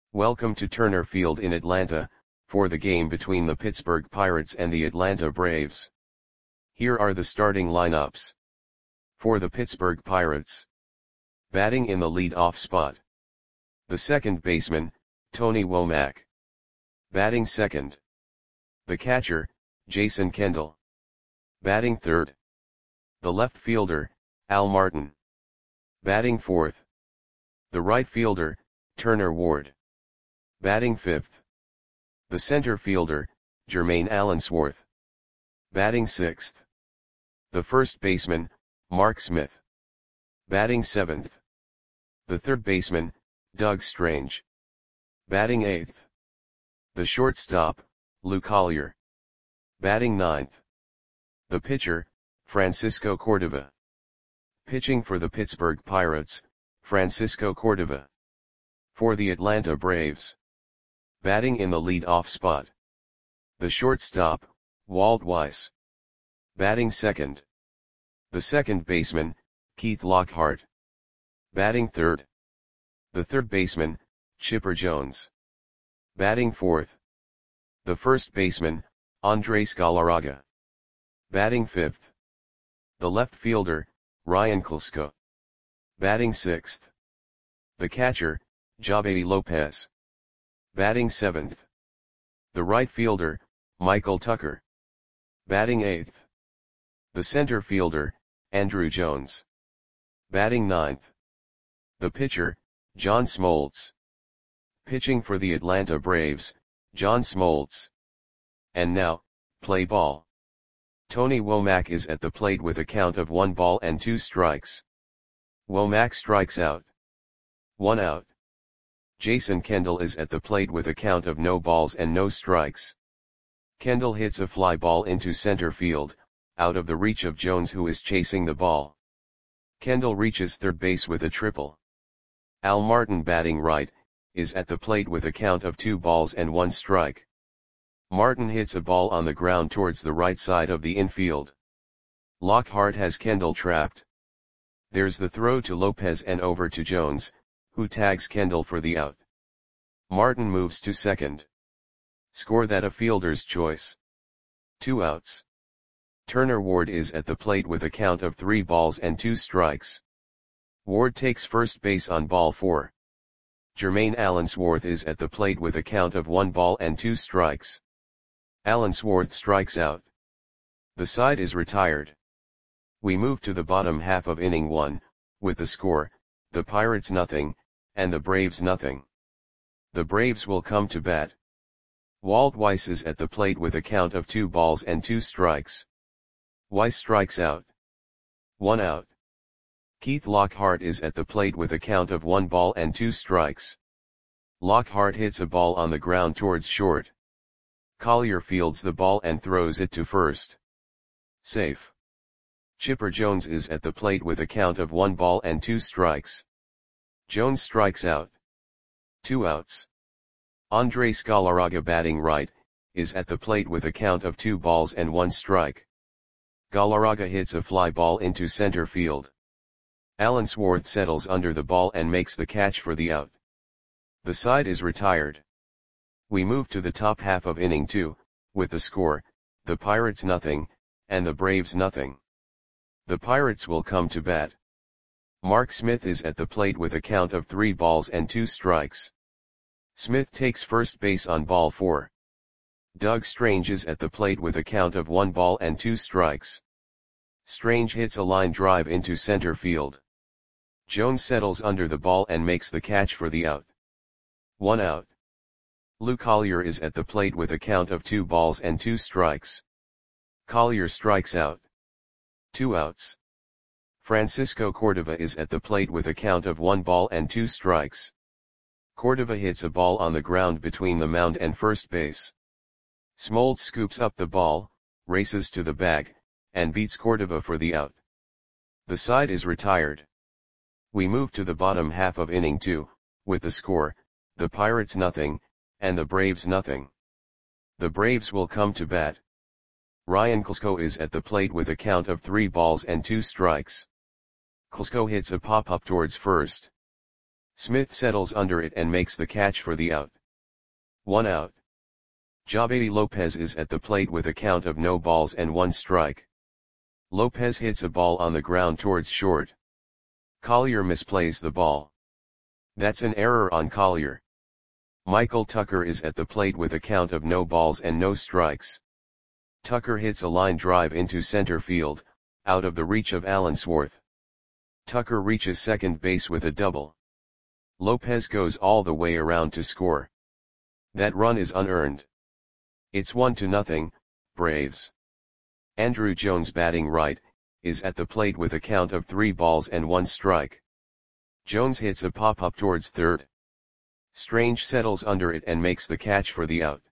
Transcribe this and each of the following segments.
Welcome to Turner Field in Atlanta, for the game between the Pittsburgh Pirates and the Atlanta Braves. Here are the starting lineups. For the Pittsburgh Pirates. Batting in the lead-off spot. The second baseman, Tony Womack. Batting second. The catcher, Jason Kendall. Batting third. The left fielder, Al Martin. Batting fourth. The right fielder, Turner Ward. Batting fifth. The center fielder, Jermaine Allensworth. Batting sixth. The first baseman, Mark Smith. Batting seventh. The third baseman, Doug Strange. Batting eighth. The shortstop, Lou Collier. Batting ninth. The pitcher, Francisco Cordova. Pitching for the Pittsburgh Pirates, Francisco Cordova. For the Atlanta Braves. Batting in the lead-off spot. The shortstop, Walt Weiss. Batting second. The second baseman, Keith Lockhart. Batting third. The third baseman, Chipper Jones. Batting fourth. The first baseman, Andres Galarraga. Batting fifth. The left fielder, Ryan Klesko. Batting sixth. The catcher, Javy Lopez. Batting seventh. The right fielder, Michael Tucker. Batting eighth. The center fielder, Andrew Jones. Batting ninth. The pitcher, John Smoltz. Pitching for the Atlanta Braves, John Smoltz. And now, play ball. Tony Womack is at the plate with a count of 1 ball and 2 strikes. Womack strikes out. 1 out. Jason Kendall is at the plate with a count of no balls and no strikes. Kendall hits a fly ball into center field, out of the reach of Jones, who is chasing the ball. Kendall reaches third base with a triple. Al Martin, batting right, is at the plate with a count of 2 balls and 1 strike. Martin hits a ball on the ground towards the right side of the infield. Lockhart has Kendall trapped. There's the throw to Lopez and over to Jones, who tags Kendall for the out. Martin moves to second. Score that a fielder's choice. 2 outs. Turner Ward is at the plate with a count of 3 balls and 2 strikes. Ward takes first base on ball 4. Jermaine Allensworth is at the plate with a count of 1 ball and 2 strikes. Allensworth strikes out. The side is retired. We move to the bottom half of inning 1, with the score, the Pirates nothing, and the Braves nothing. The Braves will come to bat. Walt Weiss is at the plate with a count of 2 balls and 2 strikes. Weiss strikes out. 1 out. Keith Lockhart is at the plate with a count of 1 ball and 2 strikes. Lockhart hits a ball on the ground towards short. Collier fields the ball and throws it to first. Safe. Chipper Jones is at the plate with a count of 1 ball and 2 strikes. Jones strikes out. 2 outs. Andres Galarraga, batting right, is at the plate with a count of 2 balls and 1 strike. Galarraga hits a fly ball into center field. Allensworth settles under the ball and makes the catch for the out. The side is retired. We move to the top half of inning 2, with the score, the Pirates nothing, and the Braves nothing. The Pirates will come to bat. Mark Smith is at the plate with a count of 3 balls and 2 strikes. Smith takes first base on ball 4. Doug Strange is at the plate with a count of 1 ball and 2 strikes. Strange hits a line drive into center field. Jones settles under the ball and makes the catch for the out. 1 out. Lou Collier is at the plate with a count of 2 balls and 2 strikes. Collier strikes out. 2 outs. Francisco Cordova is at the plate with a count of 1 ball and 2 strikes. Cordova hits a ball on the ground between the mound and first base. Smoltz scoops up the ball, races to the bag, and beats Cordova for the out. The side is retired. We move to the bottom half of inning 2, with the score, the Pirates nothing, and the Braves nothing. The Braves will come to bat. Ryan Klesko is at the plate with a count of 3 balls and 2 strikes. Klesko hits a pop-up towards first. Smith settles under it and makes the catch for the out. 1 out. Javedi Lopez is at the plate with a count of no balls and 1 strike. Lopez hits a ball on the ground towards short. Collier misplays the ball. That's an error on Collier. Michael Tucker is at the plate with a count of no balls and no strikes. Tucker hits a line drive into center field, out of the reach of Allensworth. Tucker reaches second base with a double. Lopez goes all the way around to score. That run is unearned. It's 1-0, Braves. Andruw Jones, batting right, is at the plate with a count of 3 balls and 1 strike. Jones hits a pop-up towards third. Strange settles under it and makes the catch for the out.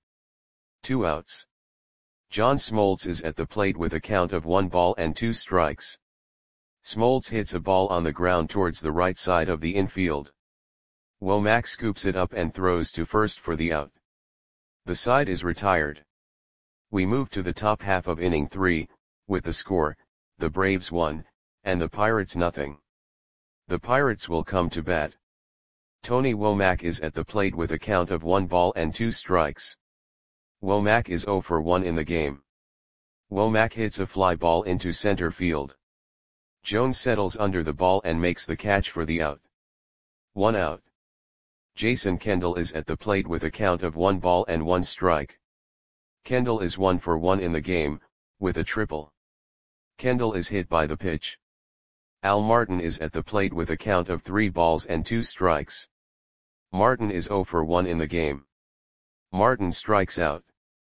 2 outs. John Smoltz is at the plate with a count of 1 ball and 2 strikes. Smoltz hits a ball on the ground towards the right side of the infield. Womack scoops it up and throws to first for the out. The side is retired. We move to the top half of inning 3, with the score, the Braves 1, and the Pirates 0. The Pirates will come to bat. Tony Womack is at the plate with a count of 1 ball and 2 strikes. Womack is 0 for 1 in the game. Womack hits a fly ball into center field. Jones settles under the ball and makes the catch for the out. 1 out. Jason Kendall is at the plate with a count of 1 ball and 1 strike. Kendall is 1 for 1 in the game, with a triple. Kendall is hit by the pitch. Al Martin is at the plate with a count of 3 balls and 2 strikes. Martin is 0 for 1 in the game. Martin strikes out.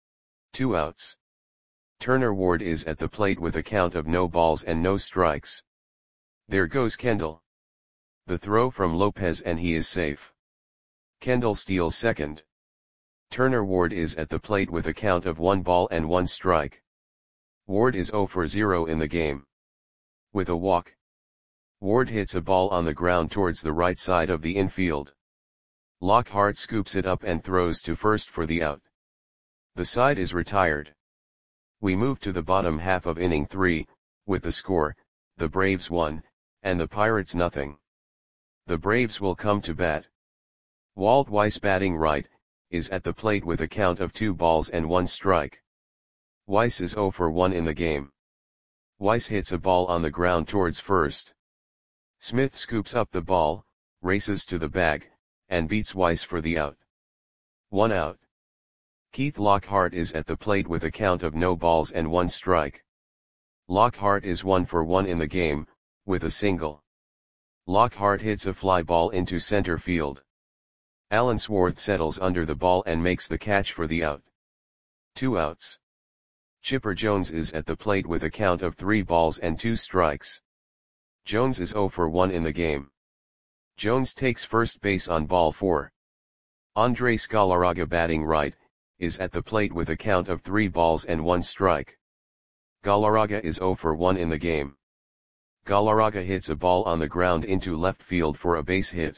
2 outs. Turner Ward is at the plate with a count of no balls and no strikes. There goes Kendall. The throw from Lopez and he is safe. Kendall steals second. Turner Ward is at the plate with a count of 1 ball and 1 strike. Ward is 0 for 0 in the game. With a walk, Ward hits a ball on the ground towards the right side of the infield. Lockhart scoops it up and throws to first for the out. The side is retired. We move to the bottom half of inning 3, with the score, the Braves 1, and the Pirates 0. The Braves will come to bat. Walt Weiss, batting right, is at the plate with a count of 2 balls and 1 strike. Weiss is 0 for 1 in the game. Weiss hits a ball on the ground towards first. Smith scoops up the ball, races to the bag, and beats Weiss for the out. 1 out. Keith Lockhart is at the plate with a count of no balls and 1 strike. Lockhart is 1 for 1 in the game, with a single. Lockhart hits a fly ball into center field. Allensworth settles under the ball and makes the catch for the out. 2 outs. Chipper Jones is at the plate with a count of 3 balls and 2 strikes. Jones is 0 for 1 in the game. Jones takes first base on ball 4. Andres Galarraga, batting right, is at the plate with a count of 3 balls and 1 strike. Galarraga is 0 for 1 in the game. Galarraga hits a ball on the ground into left field for a base hit.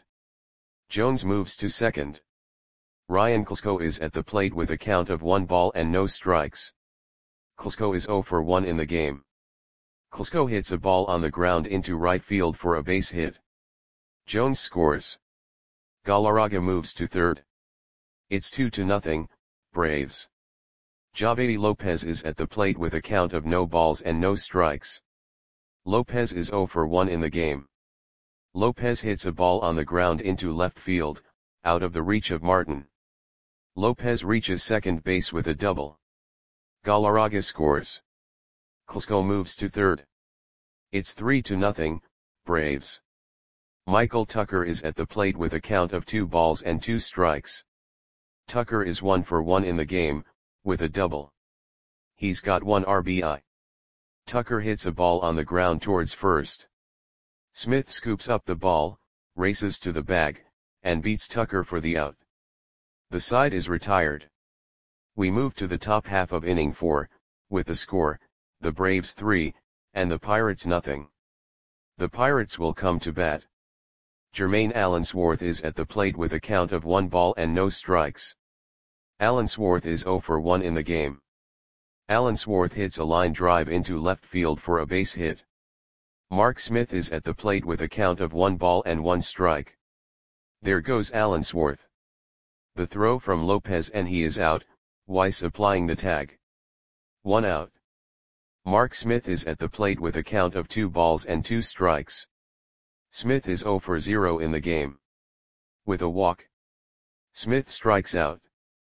Jones moves to second. Ryan Klesko is at the plate with a count of 1 ball and no strikes. Klesko is 0 for 1 in the game. Klesko hits a ball on the ground into right field for a base hit. Jones scores. Galarraga moves to third. It's 2-0, Braves. Javedi Lopez is at the plate with a count of no balls and no strikes. Lopez is 0 for 1 in the game. Lopez hits a ball on the ground into left field, out of the reach of Martin. Lopez reaches second base with a double. Galarraga scores. Klesko moves to third. It's 3-0, Braves. Michael Tucker is at the plate with a count of 2 balls and 2 strikes. Tucker is 1 for 1 in the game, with a double. He's got 1 RBI. Tucker hits a ball on the ground towards first. Smith scoops up the ball, races to the bag, and beats Tucker for the out. The side is retired. We move to the top half of inning 4, with the score, the Braves 3, and the Pirates 0. The Pirates will come to bat. Jermaine Allensworth is at the plate with a count of 1 ball and no strikes. Allensworth is 0 for 1 in the game. Allensworth hits a line drive into left field for a base hit. Mark Smith is at the plate with a count of 1 ball and 1 strike. There goes Allensworth. The throw from Lopez and he is out, Weiss applying the tag. 1 out. Mark Smith is at the plate with a count of 2 balls and 2 strikes. Smith is 0 for 0 in the game. With a walk, Smith strikes out.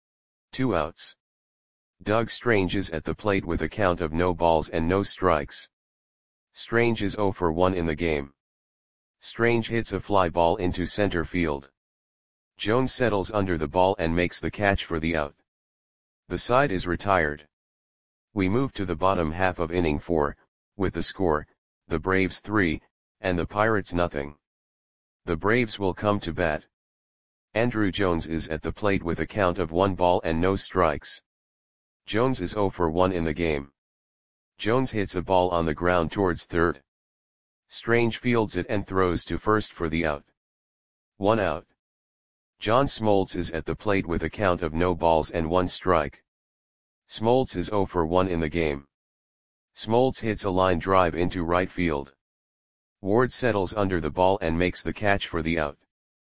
2 outs. Doug Strange is at the plate with a count of no balls and no strikes. Strange is 0 for 1 in the game. Strange hits a fly ball into center field. Jones settles under the ball and makes the catch for the out. The side is retired. We move to the bottom half of inning 4, with the score, the Braves 3, and the Pirates nothing. The Braves will come to bat. Andrew Jones is at the plate with a count of 1 ball and no strikes. Jones is 0 for 1 in the game. Jones hits a ball on the ground towards third. Strange fields it and throws to first for the out. 1 out. John Smoltz is at the plate with a count of no balls and 1 strike. Smoltz is 0 for 1 in the game. Smoltz hits a line drive into right field. Ward settles under the ball and makes the catch for the out.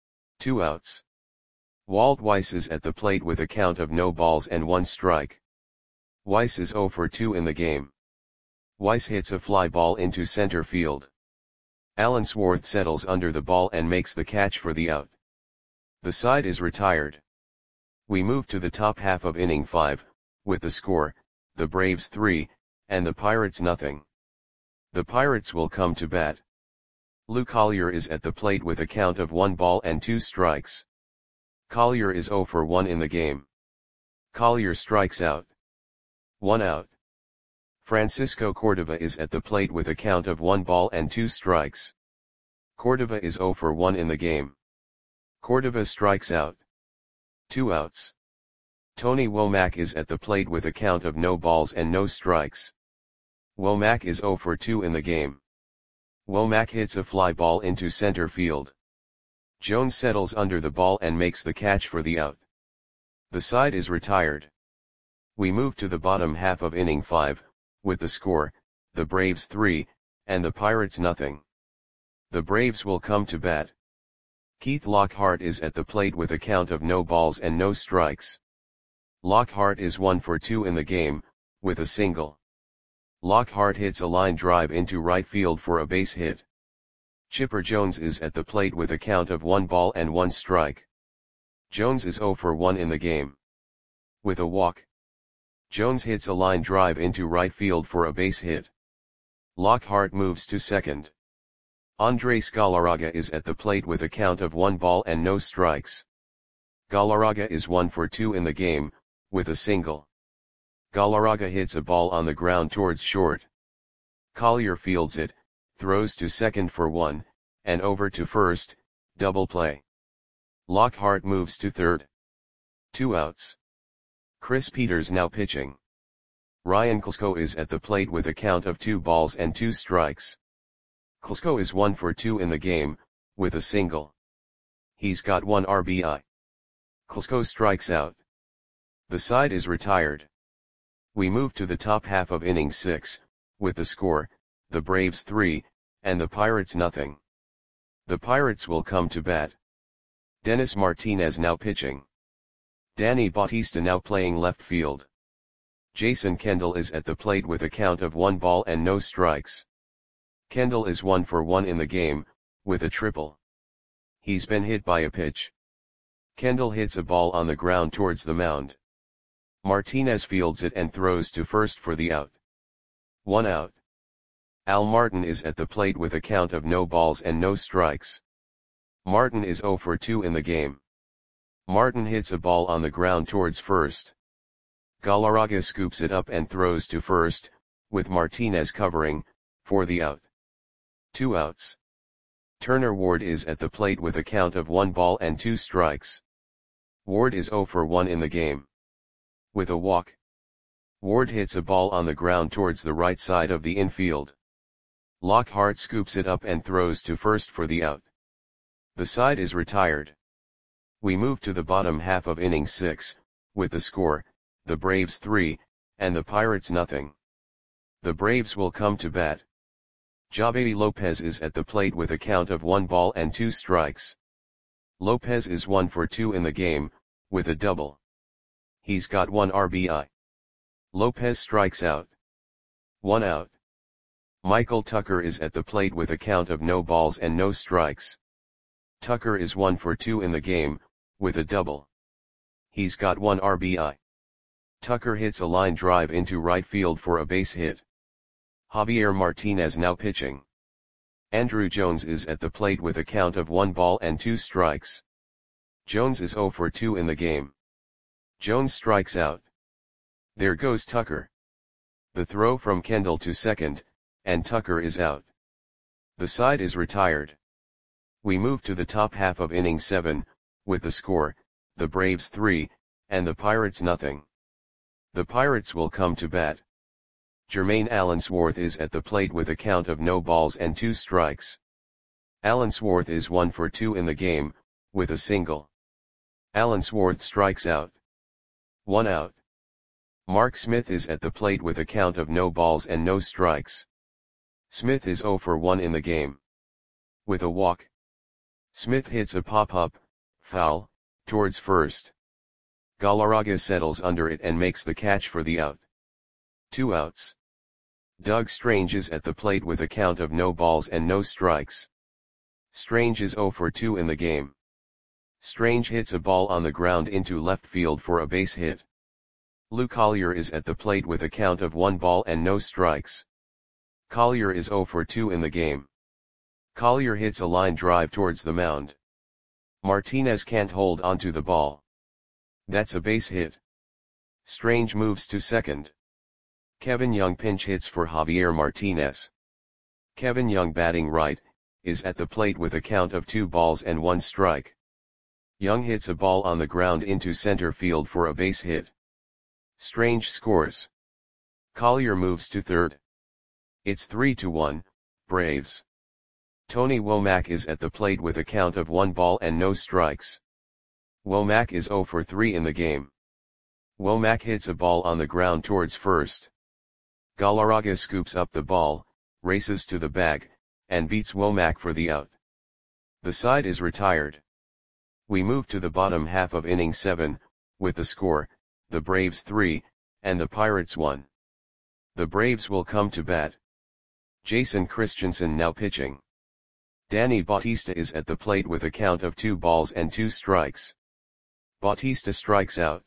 2 outs. Walt Weiss is at the plate with a count of no balls and 1 strike. Weiss is 0 for 2 in the game. Weiss hits a fly ball into center field. Allensworth settles under the ball and makes the catch for the out. The side is retired. We move to the top half of inning 5, with the score, the Braves 3, and the Pirates nothing. The Pirates will come to bat. Lou Collier is at the plate with a count of 1 ball and 2 strikes. Collier is 0 for 1 in the game. Collier strikes out. 1 out. Francisco Cordova is at the plate with a count of 1 ball and 2 strikes. Cordova is 0 for 1 in the game. Cordova strikes out. 2 outs. Tony Womack is at the plate with a count of no balls and no strikes. Womack is 0 for 2 in the game. Womack hits a fly ball into center field. Jones settles under the ball and makes the catch for the out. The side is retired. We move to the bottom half of inning 5, with the score, the Braves 3, and the Pirates nothing. The Braves will come to bat. Keith Lockhart is at the plate with a count of no balls and no strikes. Lockhart is 1 for 2 in the game, with a single. Lockhart hits a line drive into right field for a base hit. Chipper Jones is at the plate with a count of 1 ball and 1 strike. Jones is 0 for 1 in the game. With a walk, Jones hits a line drive into right field for a base hit. Lockhart moves to second. Andres Galarraga is at the plate with a count of 1 ball and no strikes. Galarraga is 1 for 2 in the game, with a single. Galarraga hits a ball on the ground towards short. Collier fields it, throws to second for 1, and over to first, double play. Lockhart moves to third. 2 outs. Chris Peters now pitching. Ryan Klesko is at the plate with a count of 2 balls and 2 strikes. Klesko is 1 for 2 in the game, with a single. He's got 1 RBI. Klesko strikes out. The side is retired. We move to the top half of inning 6, with the score, the Braves 3, and the Pirates nothing. The Pirates will come to bat. Dennis Martinez now pitching. Danny Bautista now playing left field. Jason Kendall is at the plate with a count of 1 ball and no strikes. Kendall is 1 for 1 in the game, with a triple. He's been hit by a pitch. Kendall hits a ball on the ground towards the mound. Martinez fields it and throws to first for the out. 1 out. Al Martin is at the plate with a count of no balls and no strikes. Martin is 0 for 2 in the game. Martin hits a ball on the ground towards first. Galarraga scoops it up and throws to first, with Martinez covering, for the out. 2 outs. Turner Ward is at the plate with a count of 1 ball and 2 strikes. Ward is 0 for 1 in the game. With a walk, Ward hits a ball on the ground towards the right side of the infield. Lockhart scoops it up and throws to first for the out. The side is retired. We move to the bottom half of inning 6, with the score, the Braves 3, and the Pirates nothing. The Braves will come to bat. Javedi Lopez is at the plate with a count of 1 ball and 2 strikes. Lopez is 1 for 2 in the game, with a double. He's got 1 RBI. Lopez strikes out. 1 out. Michael Tucker is at the plate with a count of no balls and no strikes. Tucker is 1 for 2 in the game, with a double. He's got 1 RBI. Tucker hits a line drive into right field for a base hit. Javier Martinez now pitching. Andruw Jones is at the plate with a count of 1 ball and 2 strikes. Jones is 0 for 2 in the game. Jones strikes out. There goes Tucker. The throw from Kendall to second, and Tucker is out. The side is retired. We move to the top half of inning 7, with the score, the Braves 3, and the Pirates nothing. The Pirates will come to bat. Jermaine Allensworth is at the plate with a count of no balls and 2 strikes. Allensworth is 1 for 2 in the game, with a single. Allensworth strikes out. 1 out. Mark Smith is at the plate with a count of no balls and no strikes. Smith is 0 for 1 in the game. With a walk. Smith hits a pop-up, foul, towards first. Galarraga settles under it and makes the catch for the out. 2 outs. Doug Strange is at the plate with a count of no balls and no strikes. Strange is 0 for 2 in the game. Strange hits a ball on the ground into left field for a base hit. Lou Collier is at the plate with a count of 1 ball and no strikes. Collier is 0 for 2 in the game. Collier hits a line drive towards the mound. Martinez can't hold onto the ball. That's a base hit. Strange moves to second. Kevin Young pinch hits for Javier Martinez. Kevin Young, batting right, is at the plate with a count of 2 balls and 1 strike. Young hits a ball on the ground into center field for a base hit. Strange scores. Collier moves to third. It's 3-1, Braves. Tony Womack is at the plate with a count of 1 ball and no strikes. Womack is 0 for 3 in the game. Womack hits a ball on the ground towards first. Galarraga scoops up the ball, races to the bag, and beats Womack for the out. The side is retired. We move to the bottom half of inning 7, with the score, the Braves 3, and the Pirates 1. The Braves will come to bat. Jason Christensen now pitching. Danny Bautista is at the plate with a count of 2 balls and 2 strikes. Bautista strikes out.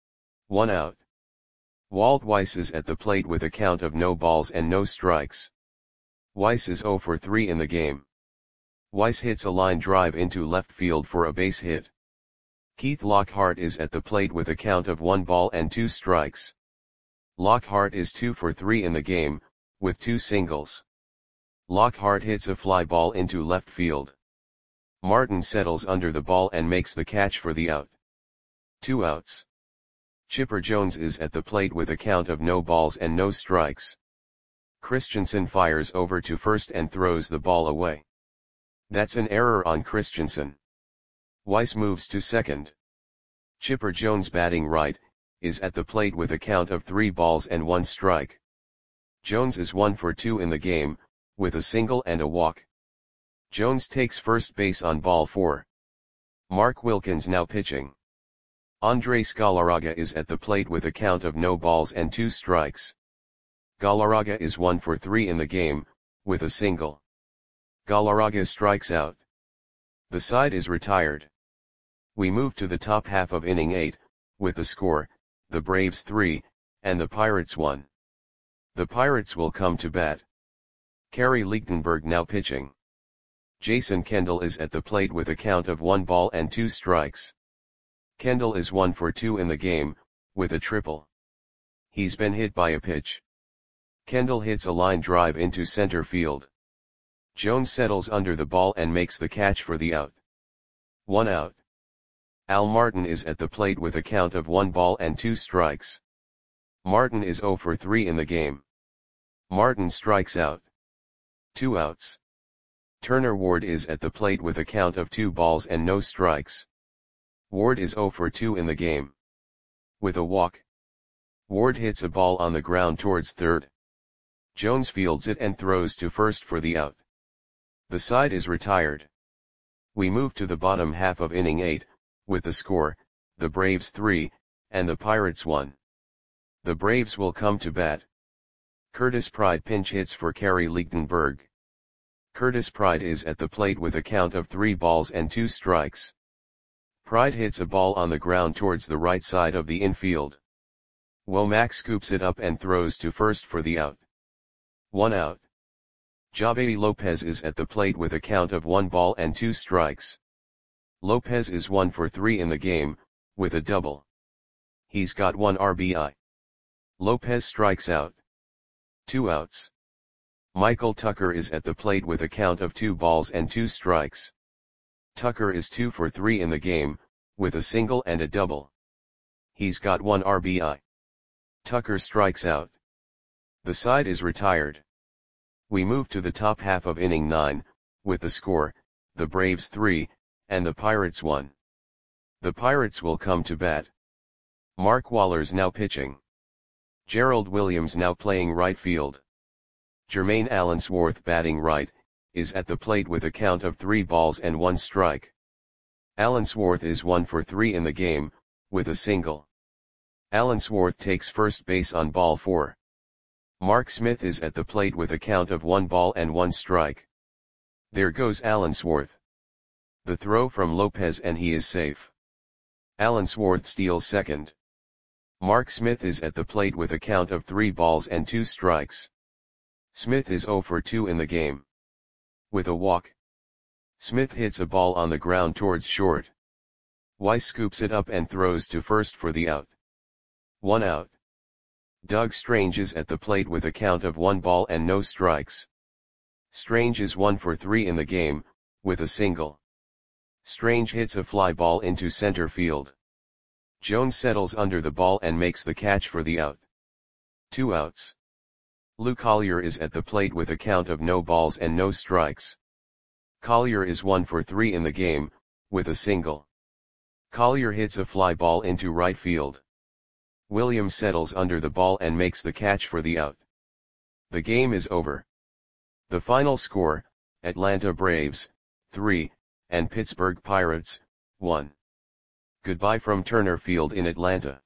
1 out. Walt Weiss is at the plate with a count of no balls and no strikes. Weiss is 0 for 3 in the game. Weiss hits a line drive into left field for a base hit. Keith Lockhart is at the plate with a count of 1 ball and 2 strikes. Lockhart is 2 for 3 in the game, with 2 singles. Lockhart hits a fly ball into left field. Martin settles under the ball and makes the catch for the out. 2 outs. Chipper Jones is at the plate with a count of no balls and no strikes. Christensen fires over to first and throws the ball away. That's an error on Christensen. Weiss moves to second. Chipper Jones, batting right, is at the plate with a count of 3 balls and 1 strike. Jones is 1 for 2 in the game, with a single and a walk. Jones takes first base on ball 4. Mark Wilkins now pitching. Andres Galarraga is at the plate with a count of no balls and 2 strikes. Galarraga is 1 for 3 in the game, with a single. Galarraga strikes out. The side is retired. We move to the top half of inning 8, with the score, the Braves 3, and the Pirates 1. The Pirates will come to bat. Kerry Lichtenberg now pitching. Jason Kendall is at the plate with a count of 1 ball and 2 strikes. Kendall is 1 for 2 in the game, with a triple. He's been hit by a pitch. Kendall hits a line drive into center field. Jones settles under the ball and makes the catch for the out. 1 out. Al Martin is at the plate with a count of 1 ball and 2 strikes. Martin is 0 for 3 in the game. Martin strikes out. 2 outs. Turner Ward is at the plate with a count of 2 balls and no strikes. Ward is 0 for 2 in the game. With a walk. Ward hits a ball on the ground towards third. Jones fields it and throws to first for the out. The side is retired. We move to the bottom half of inning 8, with the score, the Braves 3, and the Pirates 1. The Braves will come to bat. Curtis Pride pinch hits for Kerry Lichtenberg. Curtis Pride is at the plate with a count of 3 balls and 2 strikes. Pride hits a ball on the ground towards the right side of the infield. Womack scoops it up and throws to first for the out. 1 out. Javier Lopez is at the plate with a count of 1 ball and 2 strikes. Lopez is 1 for 3 in the game, with a double. He's got 1 RBI. Lopez strikes out. 2 outs. Michael Tucker is at the plate with a count of 2 balls and 2 strikes. Tucker is 2 for 3 in the game, with a single and a double. He's got 1 RBI. Tucker strikes out. The side is retired. We move to the top half of inning 9, with the score, the Braves 3, and the Pirates 1. The Pirates will come to bat. Mark Waller's now pitching. Gerald Williams now playing right field. Jermaine Allensworth batting right, is at the plate with a count of 3 balls and 1 strike. Allensworth is 1 for 3 in the game, with a single. Allensworth takes first base on ball 4. Mark Smith is at the plate with a count of 1 ball and 1 strike. There goes Allensworth. The throw from Lopez and he is safe. Allensworth steals second. Mark Smith is at the plate with a count of 3 balls and 2 strikes. Smith is 0 for 2 in the game. With a walk. Smith hits a ball on the ground towards short. Weiss scoops it up and throws to first for the out. 1 out. Doug Strange is at the plate with a count of 1 ball and no strikes. Strange is 1 for 3 in the game, with a single. Strange hits a fly ball into center field. Jones settles under the ball and makes the catch for the out. 2 outs. Lou Collier is at the plate with a count of no balls and no strikes. Collier is 1 for 3 in the game, with a single. Collier hits a fly ball into right field. Williams settles under the ball and makes the catch for the out. The game is over. The final score, Atlanta Braves, 3, and Pittsburgh Pirates, 1. Goodbye from Turner Field in Atlanta.